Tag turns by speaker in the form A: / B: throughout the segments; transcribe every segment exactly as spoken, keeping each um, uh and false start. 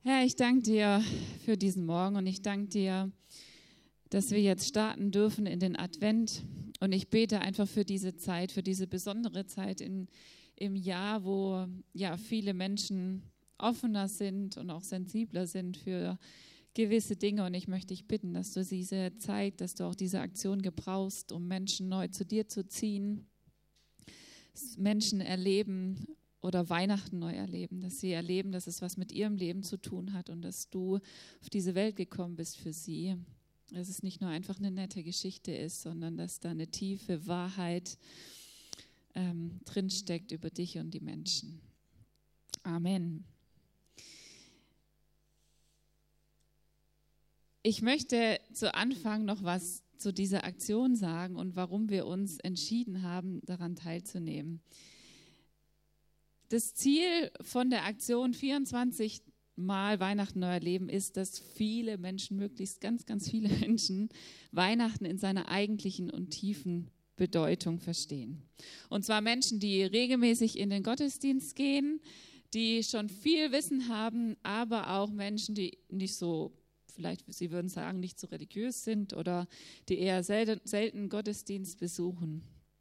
A: Herr, ich danke dir für diesen Morgen und ich danke dir, dass wir jetzt starten dürfen in den Advent. Und ich bete einfach für diese Zeit, für diese besondere Zeit in, im Jahr, wo ja viele Menschen offener sind und auch sensibler sind für gewisse Dinge. Und ich möchte dich bitten, dass du diese Zeit, dass du auch diese Aktion gebrauchst, um Menschen neu zu dir zu ziehen, Menschen erleben oder Weihnachten neu erleben, dass sie erleben, dass es was mit ihrem Leben zu tun hat und dass du auf diese Welt gekommen bist für sie. Dass es nicht nur einfach eine nette Geschichte ist, sondern dass da eine tiefe Wahrheit ähm, drinsteckt über dich und die Menschen. Amen. Ich möchte zu Anfang noch was zu dieser Aktion sagen und warum wir uns entschieden haben, daran teilzunehmen. Das Ziel von der Aktion vierundzwanzig Mal Weihnachten neu erleben ist, dass viele Menschen, möglichst ganz, ganz viele Menschen, Weihnachten in seiner eigentlichen und tiefen Bedeutung verstehen. Und zwar Menschen, die regelmäßig in den Gottesdienst gehen, die schon viel Wissen haben, aber auch Menschen, die nicht so, vielleicht Sie würden sagen, nicht so religiös sind oder die eher selten, selten Gottesdienst besuchen.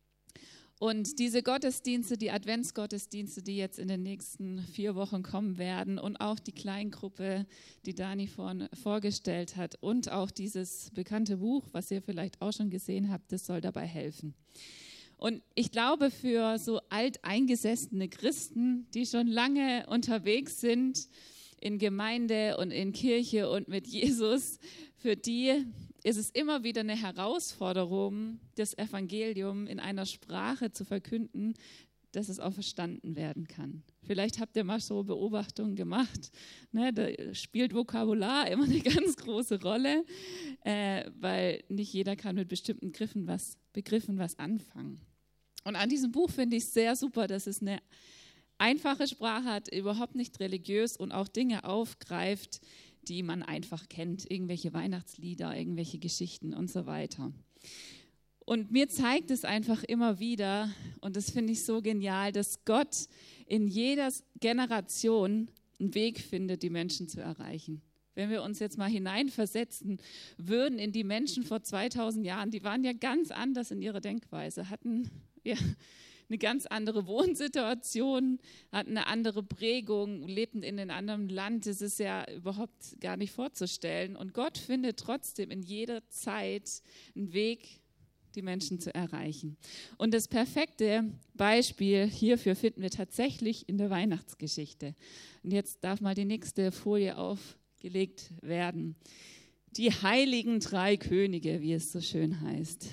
A: Und diese Gottesdienste, die Adventsgottesdienste, die jetzt in den nächsten vier Wochen kommen werden und auch die Kleingruppe, die Dani vorhin vorgestellt hat und auch dieses bekannte Buch, was ihr vielleicht auch schon gesehen habt, das soll dabei helfen. Und ich glaube, für so alteingesessene Christen, die schon lange unterwegs sind in Gemeinde und in Kirche und mit Jesus, für die ist es immer wieder eine Herausforderung, das Evangelium in einer Sprache zu verkünden, dass es auch verstanden werden kann. Vielleicht habt ihr mal so Beobachtungen gemacht, ne, da spielt Vokabular immer eine ganz große Rolle, äh, weil nicht jeder kann mit bestimmten Begriffen was, Begriffen was anfangen. Und an diesem Buch finde ich es sehr super, dass es eine einfache Sprache hat, überhaupt nicht religiös und auch Dinge aufgreift, die man einfach kennt, irgendwelche Weihnachtslieder, irgendwelche Geschichten und so weiter. Und mir zeigt es einfach immer wieder, und das finde ich so genial, dass Gott in jeder Generation einen Weg findet, die Menschen zu erreichen. Wenn wir uns jetzt mal hineinversetzen würden in die Menschen vor zweitausend Jahren, die waren ja ganz anders in ihrer Denkweise, hatten ja eine ganz andere Wohnsituation, hatten eine andere Prägung, lebten in einem anderen Land. Das ist ja überhaupt gar nicht vorzustellen. Und Gott findet trotzdem in jeder Zeit einen Weg, die Menschen zu erreichen. Und das perfekte Beispiel hierfür finden wir tatsächlich in der Weihnachtsgeschichte. Und jetzt darf mal die nächste Folie aufgelegt werden. Die heiligen drei Könige, wie es so schön heißt.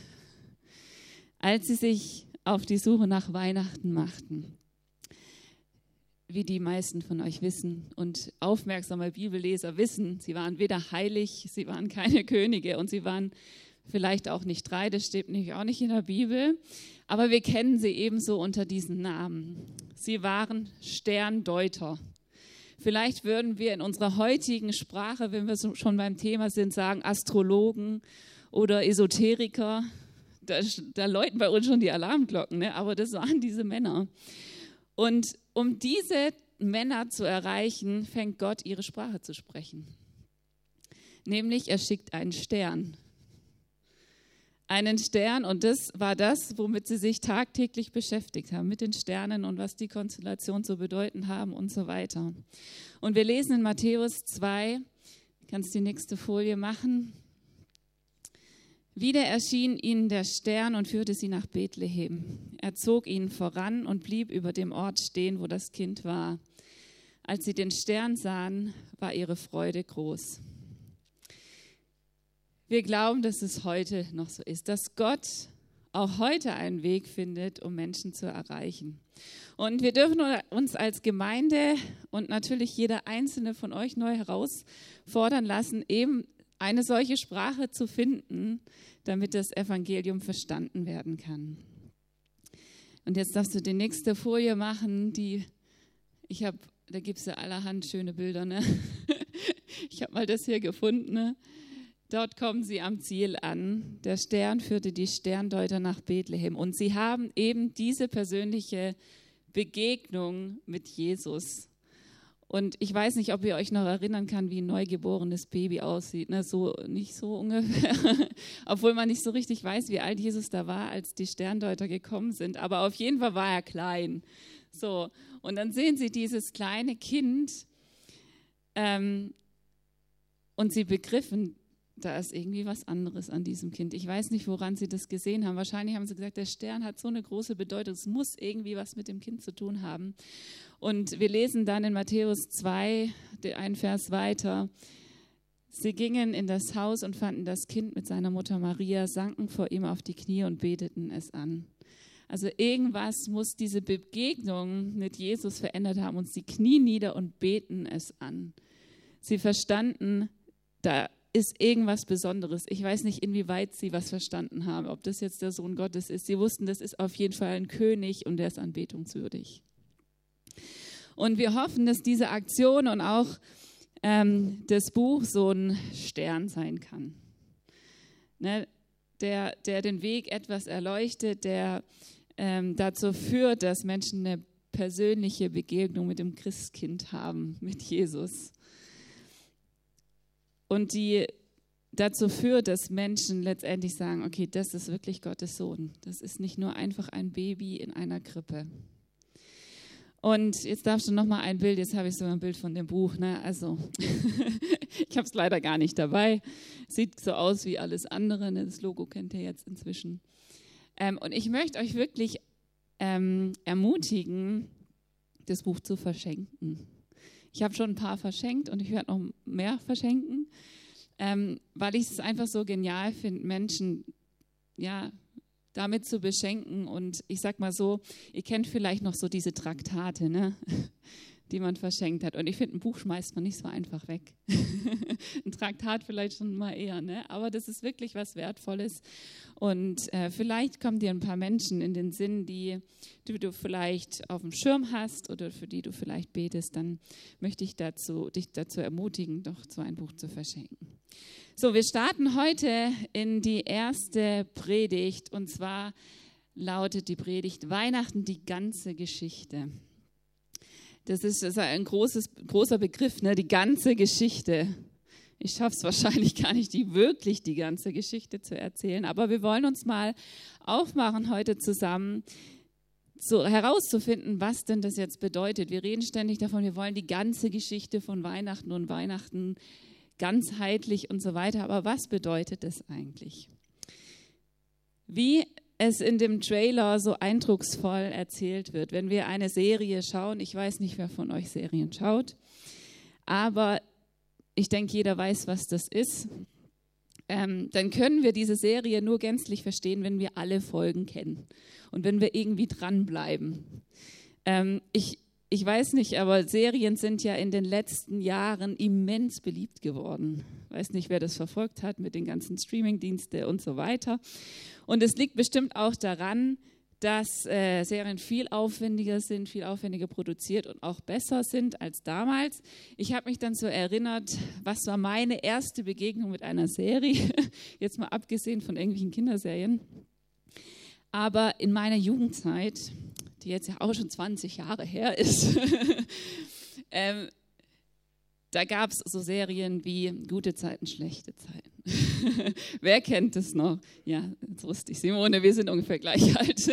A: Als sie sich auf die Suche nach Weihnachten machten, wie die meisten von euch wissen und aufmerksame Bibelleser wissen, sie waren weder heilig, sie waren keine Könige und sie waren vielleicht auch nicht drei, das steht nämlich auch nicht in der Bibel, aber wir kennen sie ebenso unter diesen Namen. Sie waren Sterndeuter. Vielleicht würden wir in unserer heutigen Sprache, wenn wir schon beim Thema sind, sagen Astrologen oder Esoteriker. Da, da läuten bei uns schon die Alarmglocken, ne? Aber das waren diese Männer. Und um diese Männer zu erreichen, fängt Gott ihre Sprache zu sprechen. Nämlich, er schickt einen Stern. Einen Stern, und das war das, womit sie sich tagtäglich beschäftigt haben, mit den Sternen und was die Konstellationen zu bedeuten haben und so weiter. Und wir lesen in Matthäus zwei, kannst die nächste Folie machen. Wieder erschien ihnen der Stern und führte sie nach Bethlehem. Er zog ihnen voran und blieb über dem Ort stehen, wo das Kind war. Als sie den Stern sahen, war ihre Freude groß. Wir glauben, dass es heute noch so ist, dass Gott auch heute einen Weg findet, um Menschen zu erreichen. Und wir dürfen uns als Gemeinde und natürlich jeder einzelne von euch neu herausfordern lassen, eben eine solche Sprache zu finden, damit das Evangelium verstanden werden kann. Und jetzt darfst du die nächste Folie machen, die ich habe, da gibt es ja allerhand schöne Bilder, ne? Ich habe mal das hier gefunden, ne? Dort kommen sie am Ziel an. Der Stern führte die Sterndeuter nach Bethlehem und sie haben eben diese persönliche Begegnung mit Jesus. Und ich weiß nicht, ob ihr euch noch erinnern kann, wie ein neugeborenes Baby aussieht. Ne? So, nicht so ungefähr, obwohl man nicht so richtig weiß, wie alt Jesus da war, als die Sterndeuter gekommen sind. Aber auf jeden Fall war er klein. So, und dann sehen sie dieses kleine Kind ähm, und sie begriffen, da ist irgendwie was anderes an diesem Kind. Ich weiß nicht, woran sie das gesehen haben. Wahrscheinlich haben sie gesagt, der Stern hat so eine große Bedeutung, es muss irgendwie was mit dem Kind zu tun haben. Und wir lesen dann in Matthäus zwei, einen Vers weiter, sie gingen in das Haus und fanden das Kind mit seiner Mutter Maria, sanken vor ihm auf die Knie und beteten es an. Also irgendwas muss diese Begegnung mit Jesus verändert haben, uns die Knie nieder und beten es an. Sie verstanden, da ist irgendwas Besonderes. Ich weiß nicht, inwieweit sie was verstanden haben, ob das jetzt der Sohn Gottes ist. Sie wussten, das ist auf jeden Fall ein König und der ist anbetungswürdig. Und wir hoffen, dass diese Aktion und auch ähm, das Buch so ein Stern sein kann, ne? der, der den Weg etwas erleuchtet, der ähm, dazu führt, dass Menschen eine persönliche Begegnung mit dem Christkind haben, mit Jesus. Und die dazu führt, dass Menschen letztendlich sagen, okay, das ist wirklich Gottes Sohn. Das ist nicht nur einfach ein Baby in einer Krippe. Und jetzt darfst du noch mal ein Bild, jetzt habe ich so ein Bild von dem Buch. Ne? Also, ich habe es leider gar nicht dabei. Sieht so aus wie alles andere. Ne? Das Logo kennt ihr jetzt inzwischen. Ähm, und ich möchte euch wirklich ähm, ermutigen, das Buch zu verschenken. Ich habe schon ein paar verschenkt und ich werde noch mehr verschenken, ähm, weil ich es einfach so genial finde, Menschen ja, damit zu beschenken. Und ich sag mal so, ihr kennt vielleicht noch so diese Traktate, ne? Die man verschenkt hat. Und ich finde, ein Buch schmeißt man nicht so einfach weg. Ein Traktat vielleicht schon mal eher, ne? Aber das ist wirklich was Wertvolles. Und äh, vielleicht kommen dir ein paar Menschen in den Sinn, die, die du vielleicht auf dem Schirm hast oder für die du vielleicht betest. Dann möchte ich dazu, dich dazu ermutigen, doch so ein Buch zu verschenken. So, wir starten heute in die erste Predigt. Und zwar lautet die Predigt Weihnachten, die ganze Geschichte. Das ist, das ist ein großes, großer Begriff, ne? Die ganze Geschichte. Ich schaffe es wahrscheinlich gar nicht, die wirklich die ganze Geschichte zu erzählen, aber wir wollen uns mal aufmachen heute zusammen, so herauszufinden, was denn das jetzt bedeutet. Wir reden ständig davon, wir wollen die ganze Geschichte von Weihnachten und Weihnachten ganzheitlich und so weiter, aber was bedeutet das eigentlich? Wie es in dem Trailer so eindrucksvoll erzählt wird. Wenn wir eine Serie schauen, ich weiß nicht, wer von euch Serien schaut, aber ich denke, jeder weiß, was das ist, ähm, dann können wir diese Serie nur gänzlich verstehen, wenn wir alle Folgen kennen und wenn wir irgendwie dranbleiben. Ähm, ich, ich weiß nicht, aber Serien sind ja in den letzten Jahren immens beliebt geworden. Ich weiß nicht, wer das verfolgt hat mit den ganzen Streamingdiensten und so weiter. Und es liegt bestimmt auch daran, dass äh, Serien viel aufwendiger sind, viel aufwendiger produziert und auch besser sind als damals. Ich habe mich dann so erinnert, was war meine erste Begegnung mit einer Serie, jetzt mal abgesehen von irgendwelchen Kinderserien. Aber in meiner Jugendzeit, die jetzt ja auch schon zwanzig Jahre her ist, ähm, da gab es so Serien wie Gute Zeiten, schlechte Zeiten. Wer kennt das noch? Ja, jetzt wusste ich, Simone, wir sind ungefähr gleich alt.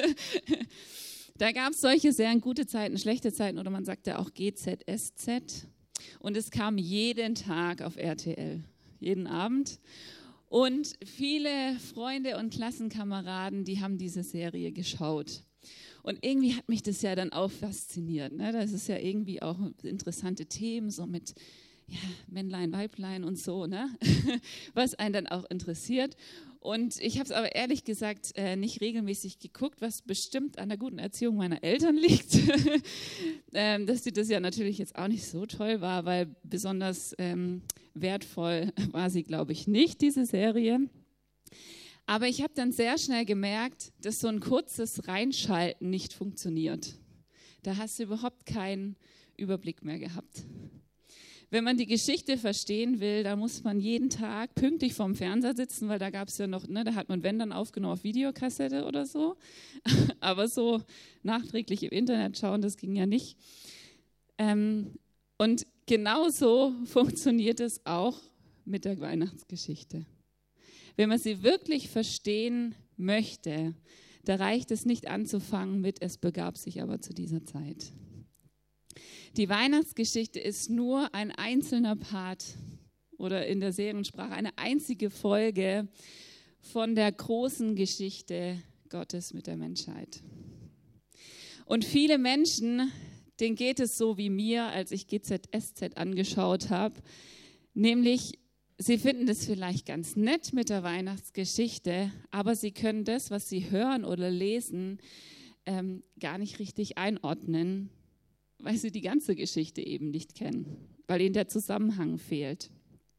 A: Da gab es solche Serien, Gute Zeiten, schlechte Zeiten oder man sagte auch G Z S Z. Und es kam jeden Tag auf R T L, jeden Abend. Und viele Freunde und Klassenkameraden, die haben diese Serie geschaut. Und irgendwie hat mich das ja dann auch fasziniert. Ne? Das ist ja irgendwie auch interessante Themen, so mit ja, Männlein, Weiblein und so, ne? Was einen dann auch interessiert. Und ich habe es aber ehrlich gesagt äh, nicht regelmäßig geguckt, was bestimmt an der guten Erziehung meiner Eltern liegt. ähm, dass sie das ja natürlich jetzt auch nicht so toll war, weil besonders ähm, wertvoll war sie, glaube ich, nicht, diese Serie. Aber ich habe dann sehr schnell gemerkt, dass so ein kurzes Reinschalten nicht funktioniert. Da hast du überhaupt keinen Überblick mehr gehabt. Wenn man die Geschichte verstehen will, dann muss man jeden Tag pünktlich vorm Fernseher sitzen, weil da gab es ja noch, ne, da hat man wenn dann aufgenommen auf Videokassette oder so. Aber so nachträglich im Internet schauen, das ging ja nicht. Ähm, Und genauso funktioniert es auch mit der Weihnachtsgeschichte. Wenn man sie wirklich verstehen möchte, da reicht es nicht anzufangen mit, es begab sich aber zu dieser Zeit. Die Weihnachtsgeschichte ist nur ein einzelner Part oder in der Seriensprache eine einzige Folge von der großen Geschichte Gottes mit der Menschheit. Und viele Menschen, denen geht es so wie mir, als ich G Z S Z angeschaut habe, nämlich sie finden das vielleicht ganz nett mit der Weihnachtsgeschichte, aber sie können das, was sie hören oder lesen, ähm, gar nicht richtig einordnen, weil sie die ganze Geschichte eben nicht kennen, weil ihnen der Zusammenhang fehlt.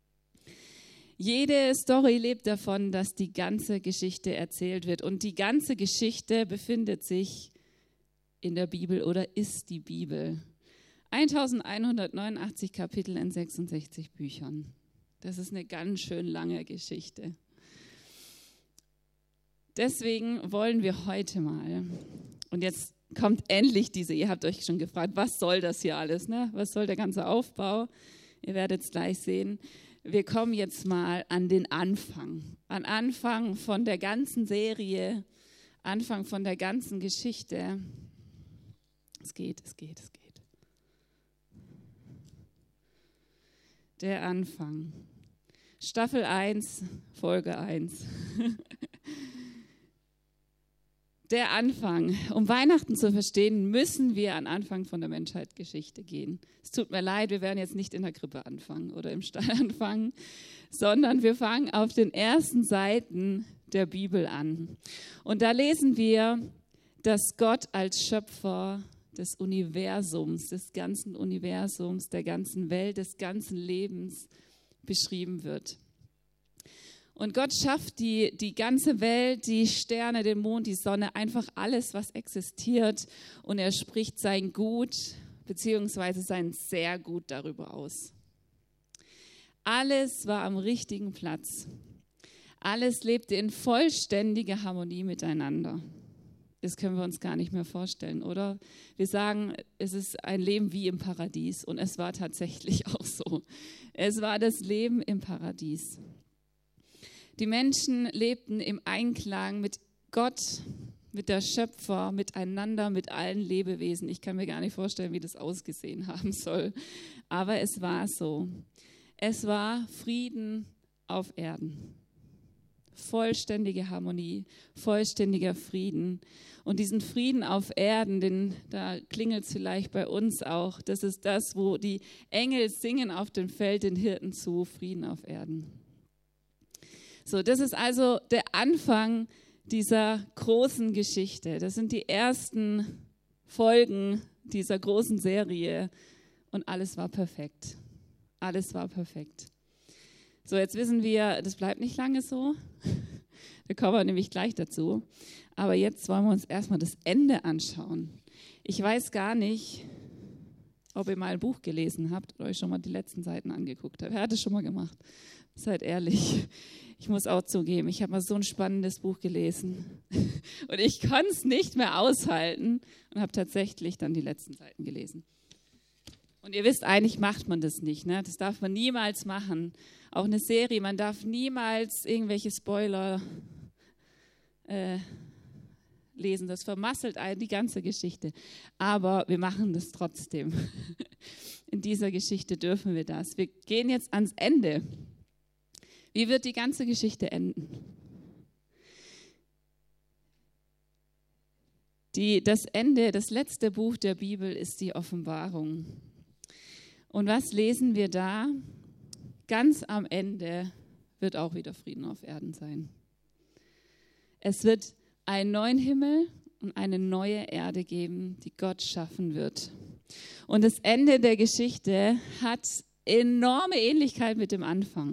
A: Jede Story lebt davon, dass die ganze Geschichte erzählt wird. Und die ganze Geschichte befindet sich in der Bibel oder ist die Bibel. elfhundertneunundachtzig Kapitel in sechsundsechzig Büchern. Das ist eine ganz schön lange Geschichte. Deswegen wollen wir heute mal, und jetzt kommt endlich diese, ihr habt euch schon gefragt, was soll das hier alles, ne? Was soll der ganze Aufbau? Ihr werdet es gleich sehen. Wir kommen jetzt mal an den Anfang, an Anfang von der ganzen Serie, Anfang von der ganzen Geschichte. Es geht, es geht, es geht. Der Anfang. Staffel eins, Folge eins. Der Anfang. Um Weihnachten zu verstehen, müssen wir an Anfang von der Menschheitsgeschichte gehen. Es tut mir leid, wir werden jetzt nicht in der Krippe anfangen oder im Stall anfangen, sondern wir fangen auf den ersten Seiten der Bibel an. Und da lesen wir, dass Gott als Schöpfer des Universums, des ganzen Universums, der ganzen Welt, des ganzen Lebens beschrieben wird. Und Gott schafft die, die ganze Welt, die Sterne, den Mond, die Sonne, einfach alles, was existiert. Und er spricht sein Gut beziehungsweise sein sehr Gut darüber aus. Alles war am richtigen Platz. Alles lebte in vollständiger Harmonie miteinander. Das können wir uns gar nicht mehr vorstellen, oder? Wir sagen, es ist ein Leben wie im Paradies. Und es war tatsächlich auch so. Es war das Leben im Paradies. Die Menschen lebten im Einklang mit Gott, mit der Schöpfer, miteinander, mit allen Lebewesen. Ich kann mir gar nicht vorstellen, wie das ausgesehen haben soll. Aber es war so. Es war Frieden auf Erden. Vollständige Harmonie, vollständiger Frieden. Und diesen Frieden auf Erden, den, da klingelt es vielleicht bei uns auch. Das ist das, wo die Engel singen auf dem Feld den Hirten zu, Frieden auf Erden. So, das ist also der Anfang dieser großen Geschichte. Das sind die ersten Folgen dieser großen Serie und alles war perfekt. Alles war perfekt. So, jetzt wissen wir, das bleibt nicht lange so. Da kommen wir nämlich gleich dazu. Aber jetzt wollen wir uns erstmal das Ende anschauen. Ich weiß gar nicht, ob ihr mal ein Buch gelesen habt oder euch schon mal die letzten Seiten angeguckt habt. Wer hat das schon mal gemacht? Seid ehrlich. Ich muss auch zugeben, ich habe mal so ein spannendes Buch gelesen und ich konnte es nicht mehr aushalten und habe tatsächlich dann die letzten Seiten gelesen. Und ihr wisst, eigentlich macht man das nicht, ne? Das darf man niemals machen. Auch eine Serie, man darf niemals irgendwelche Spoiler äh, lesen. Das vermasselt die ganze Geschichte. Aber wir machen das trotzdem. In dieser Geschichte dürfen wir das. Wir gehen jetzt ans Ende. Wie wird die ganze Geschichte enden? Die, das Ende, das letzte Buch der Bibel ist die Offenbarung. Und was lesen wir da? Ganz am Ende wird auch wieder Frieden auf Erden sein. Es wird einen neuen Himmel und eine neue Erde geben, die Gott schaffen wird. Und das Ende der Geschichte hat enorme Ähnlichkeit mit dem Anfang.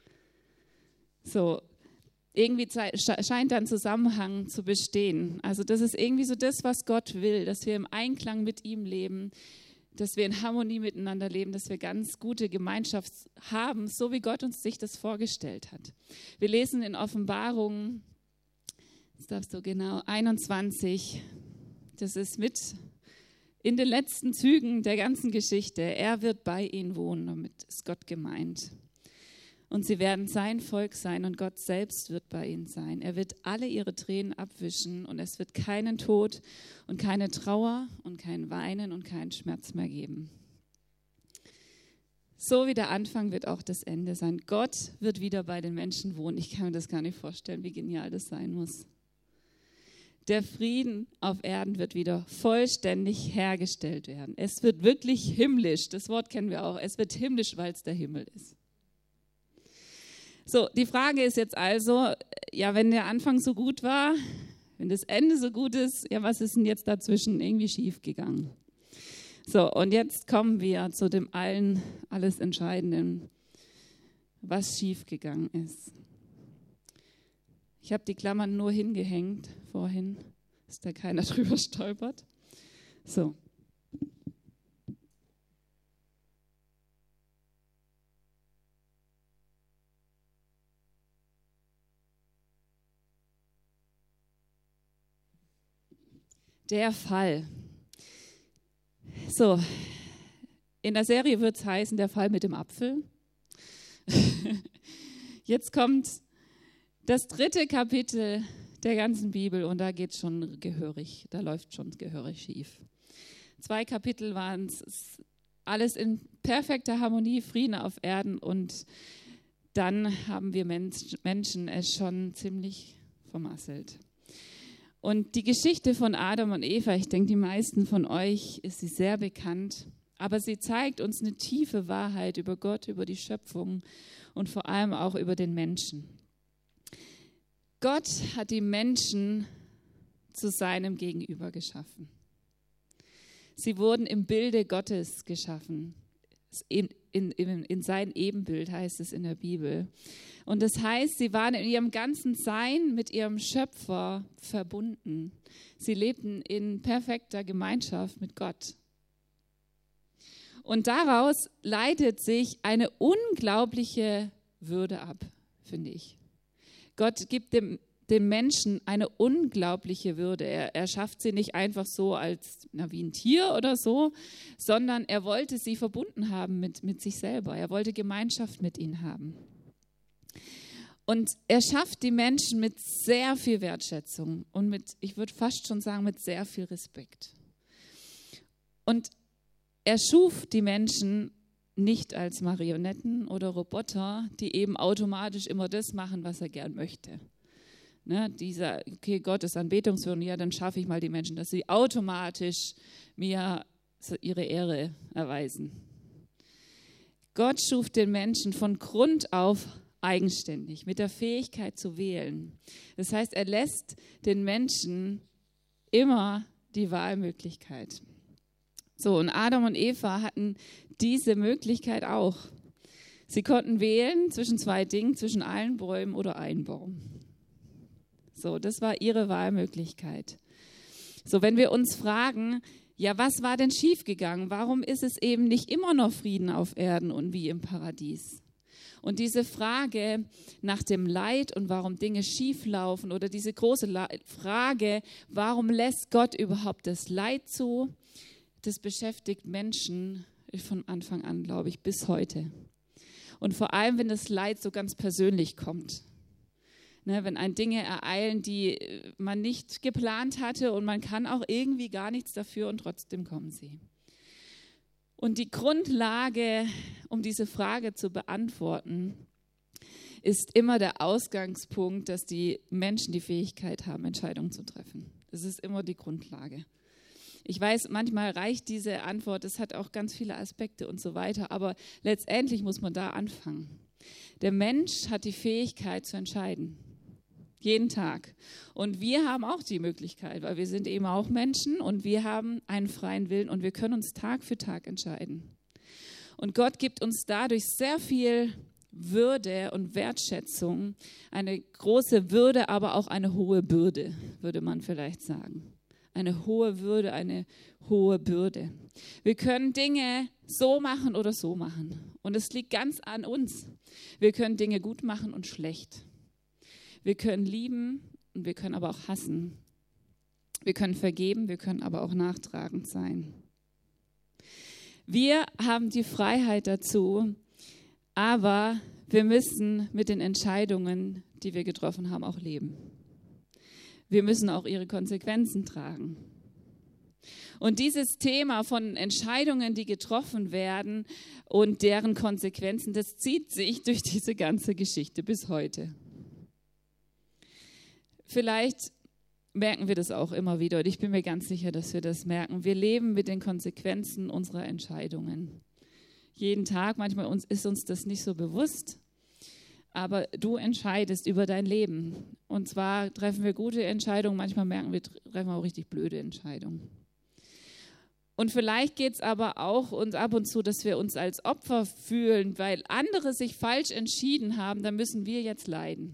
A: So, irgendwie scheint da ein Zusammenhang zu bestehen. Also das ist irgendwie so das, was Gott will, dass wir im Einklang mit ihm leben, dass wir in Harmonie miteinander leben, dass wir ganz gute Gemeinschaft haben, so wie Gott uns sich das vorgestellt hat. Wir lesen in Offenbarung, jetzt darfst du genau, einundzwanzig, das ist mit in den letzten Zügen der ganzen Geschichte. Er wird bei ihnen wohnen, damit ist Gott gemeint. Und sie werden sein Volk sein und Gott selbst wird bei ihnen sein. Er wird alle ihre Tränen abwischen und es wird keinen Tod und keine Trauer und kein Weinen und keinen Schmerz mehr geben. So wie der Anfang wird auch das Ende sein. Gott wird wieder bei den Menschen wohnen. Ich kann mir das gar nicht vorstellen, wie genial das sein muss. Der Frieden auf Erden wird wieder vollständig hergestellt werden. Es wird wirklich himmlisch. Das Wort kennen wir auch. Es wird himmlisch, weil es der Himmel ist. So, die Frage ist jetzt also, ja, wenn der Anfang so gut war, wenn das Ende so gut ist, ja, was ist denn jetzt dazwischen irgendwie schief gegangen? So, und jetzt kommen wir zu dem allen, alles Entscheidenden, was schief gegangen ist. Ich habe die Klammern nur hingehängt vorhin, dass da keiner drüber stolpert. So. Der Fall. So, in der Serie wird es heißen, der Fall mit dem Apfel. Jetzt kommt das dritte Kapitel der ganzen Bibel und da geht es schon gehörig, da läuft schon gehörig schief. Zwei Kapitel waren es, alles in perfekter Harmonie, Frieden auf Erden und dann haben wir Menschen es schon ziemlich vermasselt. Und die Geschichte von Adam und Eva, ich denke, die meisten von euch ist sie sehr bekannt, aber sie zeigt uns eine tiefe Wahrheit über Gott, über die Schöpfung und vor allem auch über den Menschen. Gott hat die Menschen zu seinem Gegenüber geschaffen. Sie wurden im Bilde Gottes geschaffen. In, in, in sein Ebenbild heißt es in der Bibel. Und das heißt, sie waren in ihrem ganzen Sein mit ihrem Schöpfer verbunden. Sie lebten in perfekter Gemeinschaft mit Gott. Und daraus leitet sich eine unglaubliche Würde ab, finde ich. Gott gibt dem, dem Menschen eine unglaubliche Würde. Er, er schafft sie nicht einfach so als na, wie ein Tier oder so, sondern er wollte sie verbunden haben mit, mit sich selber. Er wollte Gemeinschaft mit ihnen haben. Und er schafft die Menschen mit sehr viel Wertschätzung und mit, ich würde fast schon sagen, mit sehr viel Respekt. Und er schuf die Menschen nicht als Marionetten oder Roboter, die eben automatisch immer das machen, was er gern möchte. Ne, dieser, okay, Gott ist anbetungswürdig, ja, dann schaffe ich mal die Menschen, dass sie automatisch mir ihre Ehre erweisen. Gott schuf den Menschen von Grund auf eigenständig, mit der Fähigkeit zu wählen. Das heißt, er lässt den Menschen immer die Wahlmöglichkeit. So, und Adam und Eva hatten diese Möglichkeit auch. Sie konnten wählen zwischen zwei Dingen, zwischen allen Bäumen oder einem Baum. So, das war ihre Wahlmöglichkeit. So, wenn wir uns fragen, ja, was war denn schiefgegangen? Warum ist es eben nicht immer noch Frieden auf Erden und wie im Paradies? Und diese Frage nach dem Leid und warum Dinge schieflaufen oder diese große Frage, warum lässt Gott überhaupt das Leid zu, das beschäftigt Menschen von Anfang an, glaube ich, bis heute. Und vor allem, wenn das Leid so ganz persönlich kommt. Ne, wenn einen Dinge ereilen, die man nicht geplant hatte und man kann auch irgendwie gar nichts dafür und trotzdem kommen sie. Und die Grundlage, um diese Frage zu beantworten, ist immer der Ausgangspunkt, dass die Menschen die Fähigkeit haben, Entscheidungen zu treffen. Das ist immer die Grundlage. Ich weiß, manchmal reicht diese Antwort, es hat auch ganz viele Aspekte und so weiter, aber letztendlich muss man da anfangen. Der Mensch hat die Fähigkeit zu entscheiden. Jeden Tag. Und wir haben auch die Möglichkeit, weil wir sind eben auch Menschen und wir haben einen freien Willen und wir können uns Tag für Tag entscheiden. Und Gott gibt uns dadurch sehr viel Würde und Wertschätzung, eine große Würde, aber auch eine hohe Bürde, würde man vielleicht sagen. Eine hohe Würde, eine hohe Bürde. Wir können Dinge so machen oder so machen. Und es liegt ganz an uns. Wir können Dinge gut machen und schlecht. Wir können lieben und wir können aber auch hassen. Wir können vergeben, wir können aber auch nachtragend sein. Wir haben die Freiheit dazu, aber wir müssen mit den Entscheidungen, die wir getroffen haben, auch leben. Wir müssen auch ihre Konsequenzen tragen. Und dieses Thema von Entscheidungen, die getroffen werden und deren Konsequenzen, das zieht sich durch diese ganze Geschichte bis heute. Vielleicht merken wir das auch immer wieder und ich bin mir ganz sicher, dass wir das merken. Wir leben mit den Konsequenzen unserer Entscheidungen. Jeden Tag, manchmal ist uns das nicht so bewusst, aber du entscheidest über dein Leben. Und zwar treffen wir gute Entscheidungen, manchmal merken wir, treffen wir auch richtig blöde Entscheidungen. Und vielleicht geht es aber auch uns ab und zu, dass wir uns als Opfer fühlen, weil andere sich falsch entschieden haben, dann müssen wir jetzt leiden.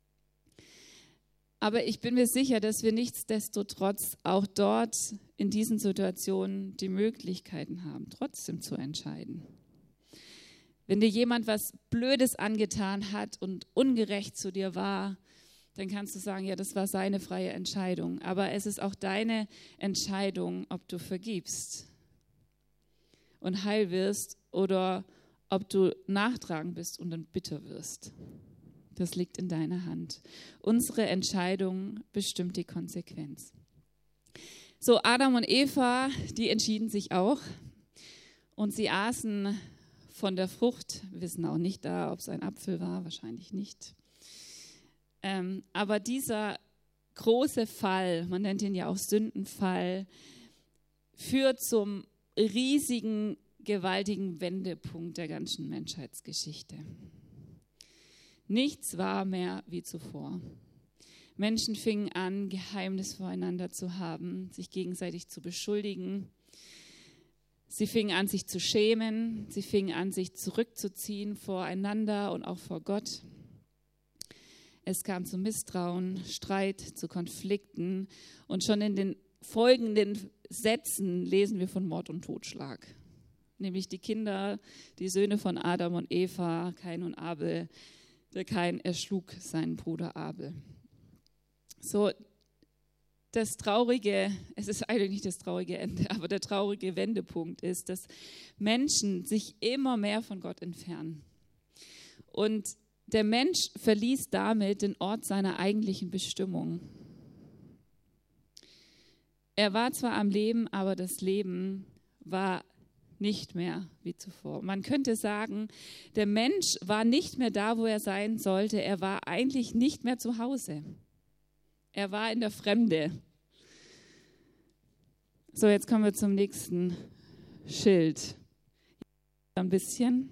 A: Aber ich bin mir sicher, dass wir nichtsdestotrotz auch dort in diesen Situationen die Möglichkeiten haben, trotzdem zu entscheiden. Wenn dir jemand was Blödes angetan hat und ungerecht zu dir war, dann kannst du sagen, ja, das war seine freie Entscheidung. Aber es ist auch deine Entscheidung, ob du vergibst und heil wirst oder ob du nachtragend bist und dann bitter wirst. Das liegt in deiner Hand. Unsere Entscheidung bestimmt die Konsequenz. So, Adam und Eva, die entschieden sich auch und sie aßen von der Frucht. Wir wissen auch nicht da, ob es ein Apfel war, wahrscheinlich nicht. Ähm, aber dieser große Fall, man nennt ihn ja auch Sündenfall, führt zum riesigen, gewaltigen Wendepunkt der ganzen Menschheitsgeschichte. Nichts war mehr wie zuvor. Menschen fingen an, Geheimnis voreinander zu haben, sich gegenseitig zu beschuldigen. Sie fingen an, sich zu schämen. Sie fingen an, sich zurückzuziehen voreinander und auch vor Gott. Es kam zu Misstrauen, Streit, zu Konflikten. Und schon in den folgenden Sätzen lesen wir von Mord und Totschlag. Nämlich die Kinder, die Söhne von Adam und Eva, Kain und Abel. Der Kain erschlug seinen Bruder Abel. So, das traurige, es ist eigentlich nicht das traurige Ende, aber der traurige Wendepunkt ist, dass Menschen sich immer mehr von Gott entfernen. Und der Mensch verließ damit den Ort seiner eigentlichen Bestimmung. Er war zwar am Leben, aber das Leben war nicht mehr wie zuvor. Man könnte sagen, der Mensch war nicht mehr da, wo er sein sollte. Er war eigentlich nicht mehr zu Hause. Er war in der Fremde. So, jetzt kommen wir zum nächsten Schild. Ein bisschen.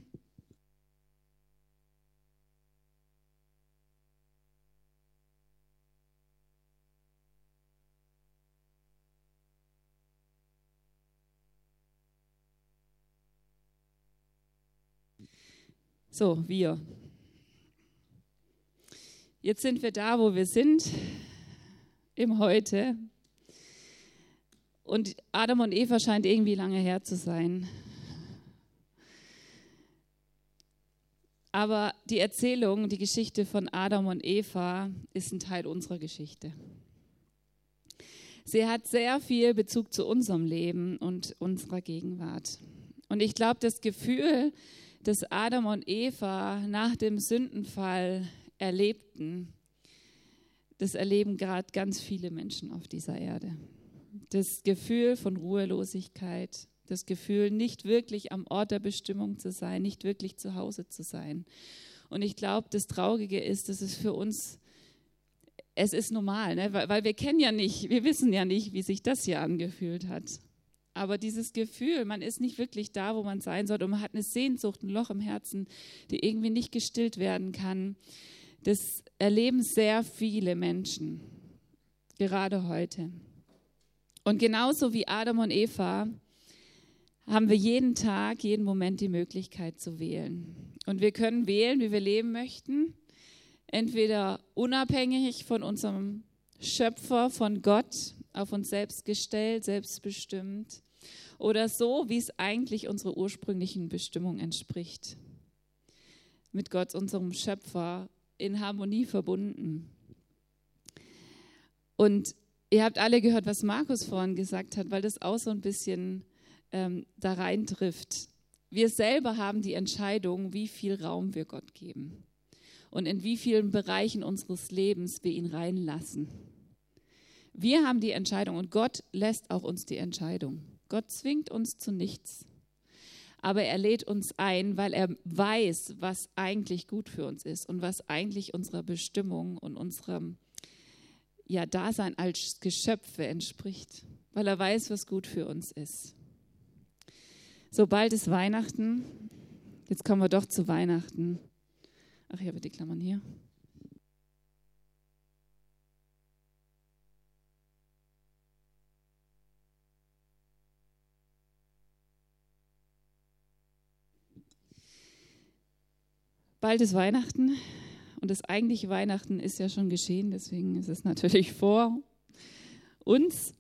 A: So, wir. Jetzt sind wir da, wo wir sind, im Heute. Und Adam und Eva scheint irgendwie lange her zu sein. Aber die Erzählung, die Geschichte von Adam und Eva ist ein Teil unserer Geschichte. Sie hat sehr viel Bezug zu unserem Leben und unserer Gegenwart. Und ich glaube, das Gefühl, das Adam und Eva nach dem Sündenfall erlebten, das erleben gerade ganz viele Menschen auf dieser Erde. Das Gefühl von Ruhelosigkeit, das Gefühl, nicht wirklich am Ort der Bestimmung zu sein, nicht wirklich zu Hause zu sein. Und ich glaube, das Traurige ist, dass es für uns, es ist normal, ne? weil, weil wir kennen ja nicht, wir wissen ja nicht, wie sich das hier angefühlt hat. Aber dieses Gefühl, man ist nicht wirklich da, wo man sein sollte und man hat eine Sehnsucht, ein Loch im Herzen, die irgendwie nicht gestillt werden kann, das erleben sehr viele Menschen, gerade heute. Und genauso wie Adam und Eva haben wir jeden Tag, jeden Moment die Möglichkeit zu wählen. Und wir können wählen, wie wir leben möchten, entweder unabhängig von unserem Schöpfer, von Gott, auf uns selbst gestellt, selbstbestimmt, oder so, wie es eigentlich unserer ursprünglichen Bestimmung entspricht. Mit Gott, unserem Schöpfer, in Harmonie verbunden. Und ihr habt alle gehört, was Markus vorhin gesagt hat, weil das auch so ein bisschen ähm, da reintrifft. Wir selber haben die Entscheidung, wie viel Raum wir Gott geben und in wie vielen Bereichen unseres Lebens wir ihn reinlassen. Wir haben die Entscheidung und Gott lässt auch uns die Entscheidung. Gott zwingt uns zu nichts, aber er lädt uns ein, weil er weiß, was eigentlich gut für uns ist und was eigentlich unserer Bestimmung und unserem ja, Dasein als Geschöpfe entspricht, weil er weiß, was gut für uns ist. So bald ist Weihnachten. Jetzt kommen wir doch zu Weihnachten. Ach, ich habe die Klammern hier. Bald ist Weihnachten und das eigentliche Weihnachten ist ja schon geschehen, deswegen ist es natürlich vor uns.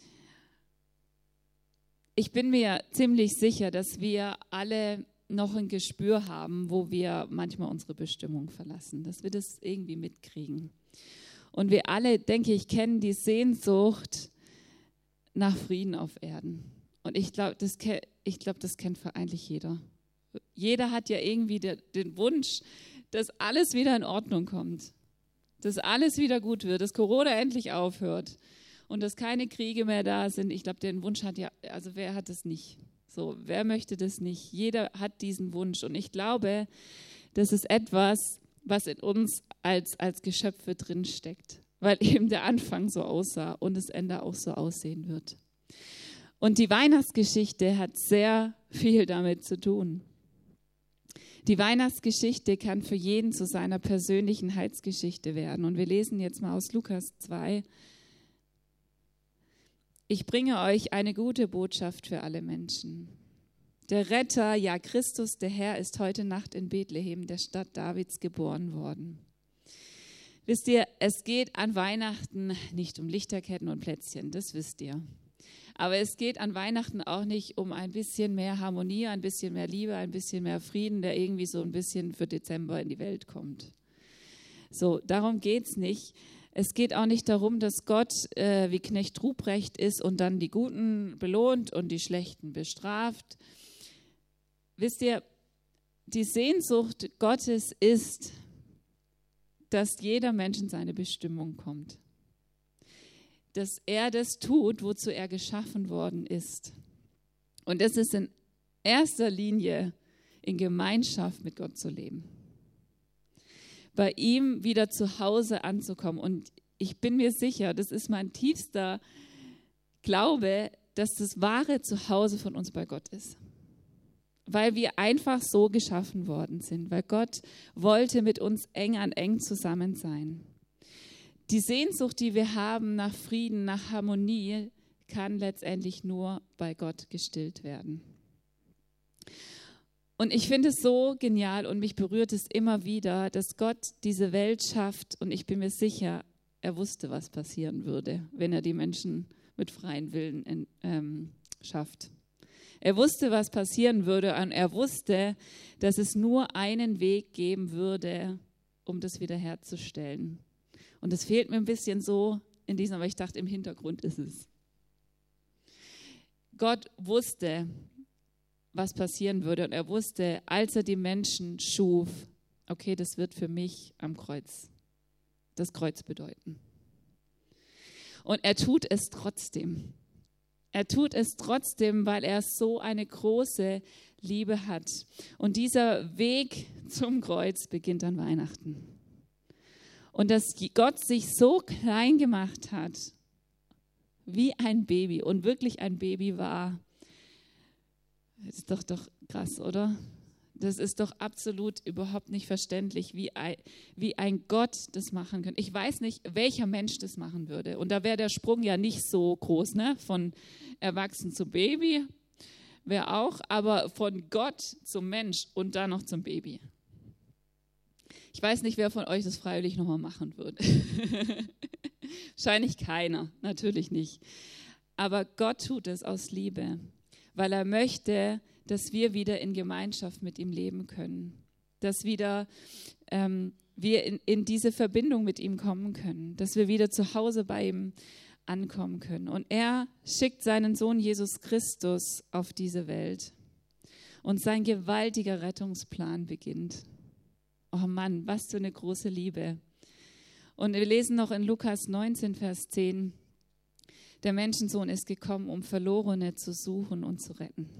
A: Ich bin mir ziemlich sicher, dass wir alle noch ein Gespür haben, wo wir manchmal unsere Bestimmung verlassen, dass wir das irgendwie mitkriegen. Und wir alle, denke ich, kennen die Sehnsucht nach Frieden auf Erden. Und ich glaube, das, ich glaub, das kennt eigentlich jeder. Jeder hat ja irgendwie der, den Wunsch, dass alles wieder in Ordnung kommt, dass alles wieder gut wird, dass Corona endlich aufhört und dass keine Kriege mehr da sind. Ich glaube, den Wunsch hat ja, also wer hat das nicht? So, wer möchte das nicht? Jeder hat diesen Wunsch und ich glaube, das ist etwas, was in uns als, als Geschöpfe drinsteckt, weil eben der Anfang so aussah und das Ende auch so aussehen wird. Und die Weihnachtsgeschichte hat sehr viel damit zu tun. Die Weihnachtsgeschichte kann für jeden zu seiner persönlichen Heilsgeschichte werden. Und wir lesen jetzt mal aus Lukas zwei. Ich bringe euch eine gute Botschaft für alle Menschen. Der Retter, ja Christus, der Herr, ist heute Nacht in Bethlehem, der Stadt Davids, geboren worden. Wisst ihr, es geht an Weihnachten nicht um Lichterketten und Plätzchen, das wisst ihr. Aber es geht an Weihnachten auch nicht um ein bisschen mehr Harmonie, ein bisschen mehr Liebe, ein bisschen mehr Frieden, der irgendwie so ein bisschen für Dezember in die Welt kommt. So, darum geht es nicht. Es geht auch nicht darum, dass Gott äh, wie Knecht Ruprecht ist und dann die Guten belohnt und die Schlechten bestraft. Wisst ihr, die Sehnsucht Gottes ist, dass jeder Mensch in seine Bestimmung kommt. Dass er das tut, wozu er geschaffen worden ist. Und das ist in erster Linie in Gemeinschaft mit Gott zu leben. Bei ihm wieder zu Hause anzukommen. Und ich bin mir sicher, das ist mein tiefster Glaube, dass das wahre Zuhause von uns bei Gott ist. Weil wir einfach so geschaffen worden sind. Weil Gott wollte mit uns eng an eng zusammen sein. Die Sehnsucht, die wir haben nach Frieden, nach Harmonie, kann letztendlich nur bei Gott gestillt werden. Und ich finde es so genial und mich berührt es immer wieder, dass Gott diese Welt schafft und ich bin mir sicher, er wusste, was passieren würde, wenn er die Menschen mit freiem Willen in, ähm, schafft. Er wusste, was passieren würde und er wusste, dass es nur einen Weg geben würde, um das wiederherzustellen. Und es fehlt mir ein bisschen so in diesem, aber ich dachte, im Hintergrund ist es. Gott wusste, was passieren würde. Und er wusste, als er die Menschen schuf, okay, das wird für mich am Kreuz, das Kreuz bedeuten. Und er tut es trotzdem. Er tut es trotzdem, weil er so eine große Liebe hat. Und dieser Weg zum Kreuz beginnt an Weihnachten. Und dass Gott sich so klein gemacht hat, wie ein Baby und wirklich ein Baby war, das ist doch, doch krass, oder? Das ist doch absolut überhaupt nicht verständlich, wie ein, wie ein Gott das machen kann. Ich weiß nicht, welcher Mensch das machen würde. Und da wäre der Sprung ja nicht so groß, ne? Von Erwachsen zu Baby wäre auch, aber von Gott zum Mensch und dann noch zum Baby. Ich weiß nicht, wer von euch das freiwillig nochmal machen würde. Wahrscheinlich keiner, natürlich nicht. Aber Gott tut es aus Liebe, weil er möchte, dass wir wieder in Gemeinschaft mit ihm leben können. Dass wieder ähm, wir in, in diese Verbindung mit ihm kommen können. Dass wir wieder zu Hause bei ihm ankommen können. Und er schickt seinen Sohn Jesus Christus auf diese Welt. Und sein gewaltiger Rettungsplan beginnt. Oh Mann, was für eine große Liebe. Und wir lesen noch in Lukas neunzehn, Vers zehn, der Menschensohn ist gekommen, um Verlorene zu suchen und zu retten.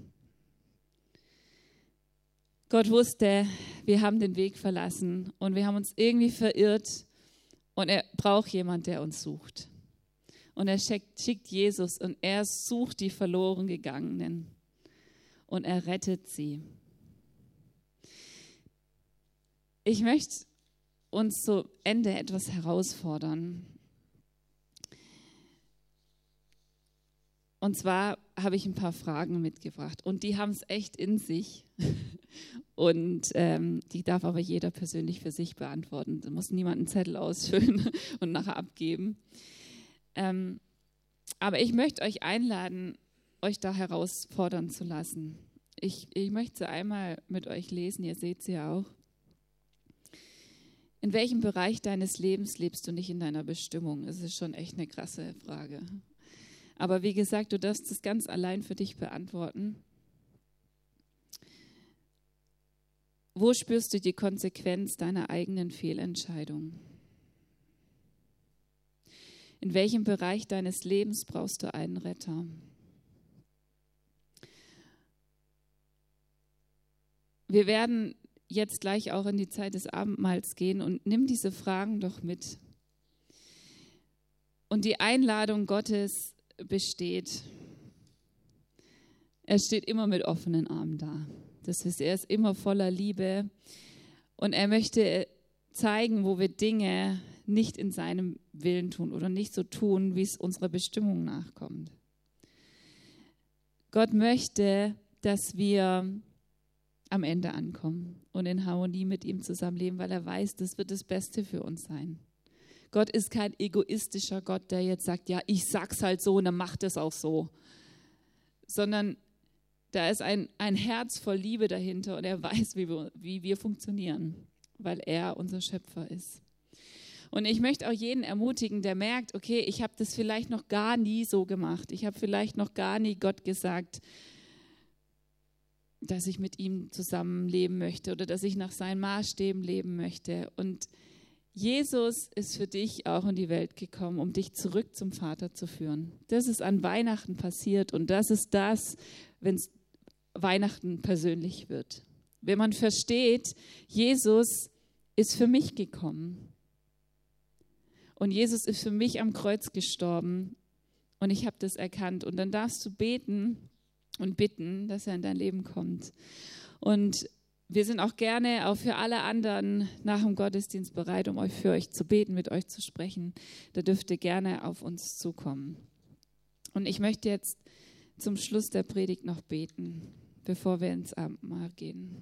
A: Gott wusste, wir haben den Weg verlassen und wir haben uns irgendwie verirrt und er braucht jemanden, der uns sucht. Und er schickt, schickt Jesus und er sucht die verloren Gegangenen und er rettet sie. Ich möchte uns zu Ende etwas herausfordern. Und zwar habe ich ein paar Fragen mitgebracht und die haben es echt in sich. Und ähm, die darf aber jeder persönlich für sich beantworten. Da muss niemand einen Zettel ausfüllen und nachher abgeben. Ähm, aber ich möchte euch einladen, euch da herausfordern zu lassen. Ich, ich möchte sie einmal mit euch lesen, ihr seht sie ja auch. In welchem Bereich deines Lebens lebst du nicht in deiner Bestimmung? Das ist schon echt eine krasse Frage. Aber wie gesagt, du darfst es ganz allein für dich beantworten. Wo spürst du die Konsequenz deiner eigenen Fehlentscheidung? In welchem Bereich deines Lebens brauchst du einen Retter? Wir werden jetzt gleich auch in die Zeit des Abendmahls gehen und nimm diese Fragen doch mit. Und die Einladung Gottes besteht. Er steht immer mit offenen Armen da. Das heißt, er ist immer voller Liebe und er möchte zeigen, wo wir Dinge nicht in seinem Willen tun oder nicht so tun, wie es unserer Bestimmung nachkommt. Gott möchte, dass wir am Ende ankommen und in Harmonie mit ihm zusammenleben, weil er weiß, das wird das Beste für uns sein. Gott ist kein egoistischer Gott, der jetzt sagt, ja, ich sag's halt so und dann macht es auch so. Sondern da ist ein, ein Herz voll Liebe dahinter und er weiß, wie wir, wie wir funktionieren, weil er unser Schöpfer ist. Und ich möchte auch jeden ermutigen, der merkt, okay, ich habe das vielleicht noch gar nie so gemacht. Ich habe vielleicht noch gar nie Gott gesagt, dass ich mit ihm zusammenleben möchte oder dass ich nach seinen Maßstäben leben möchte. Und Jesus ist für dich auch in die Welt gekommen, um dich zurück zum Vater zu führen. Das ist an Weihnachten passiert und das ist das, wenn es Weihnachten persönlich wird. Wenn man versteht, Jesus ist für mich gekommen und Jesus ist für mich am Kreuz gestorben und ich habe das erkannt und dann darfst du beten und bitten, dass er in dein Leben kommt. Und wir sind auch gerne auch für alle anderen nach dem Gottesdienst bereit, um euch für euch zu beten, mit euch zu sprechen. Da dürft ihr gerne auf uns zukommen. Und ich möchte jetzt zum Schluss der Predigt noch beten, bevor wir ins Abendmahl gehen.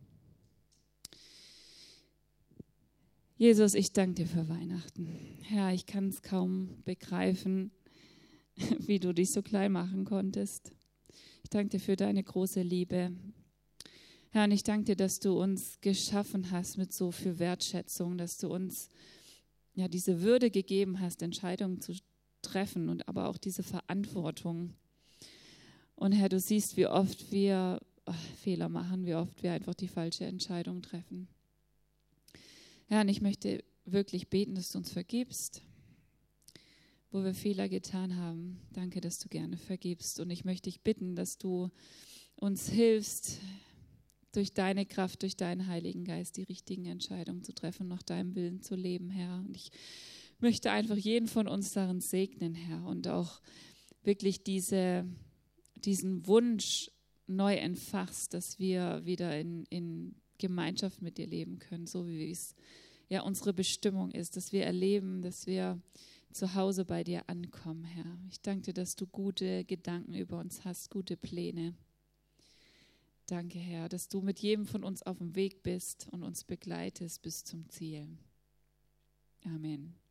A: Jesus, ich danke dir für Weihnachten. Herr, ich kann es kaum begreifen, wie du dich so klein machen konntest. Ich danke dir für deine große Liebe. Herr, und ich danke dir, dass du uns geschaffen hast mit so viel Wertschätzung, dass du uns ja diese Würde gegeben hast, Entscheidungen zu treffen und aber auch diese Verantwortung. Und Herr, du siehst, wie oft wir oh, Fehler machen, wie oft wir einfach die falsche Entscheidung treffen. Herr, und ich möchte wirklich beten, dass du uns vergibst, wo wir Fehler getan haben. Danke, dass du gerne vergibst. Und ich möchte dich bitten, dass du uns hilfst, durch deine Kraft, durch deinen Heiligen Geist die richtigen Entscheidungen zu treffen, nach deinem Willen zu leben, Herr. Und ich möchte einfach jeden von uns darin segnen, Herr, und auch wirklich diese, diesen Wunsch neu entfachst, dass wir wieder in, in Gemeinschaft mit dir leben können, so wie es ja unsere Bestimmung ist, dass wir erleben, dass wir zu Hause bei dir ankommen, Herr. Ich danke dir, dass du gute Gedanken über uns hast, gute Pläne. Danke, Herr, dass du mit jedem von uns auf dem Weg bist und uns begleitest bis zum Ziel. Amen.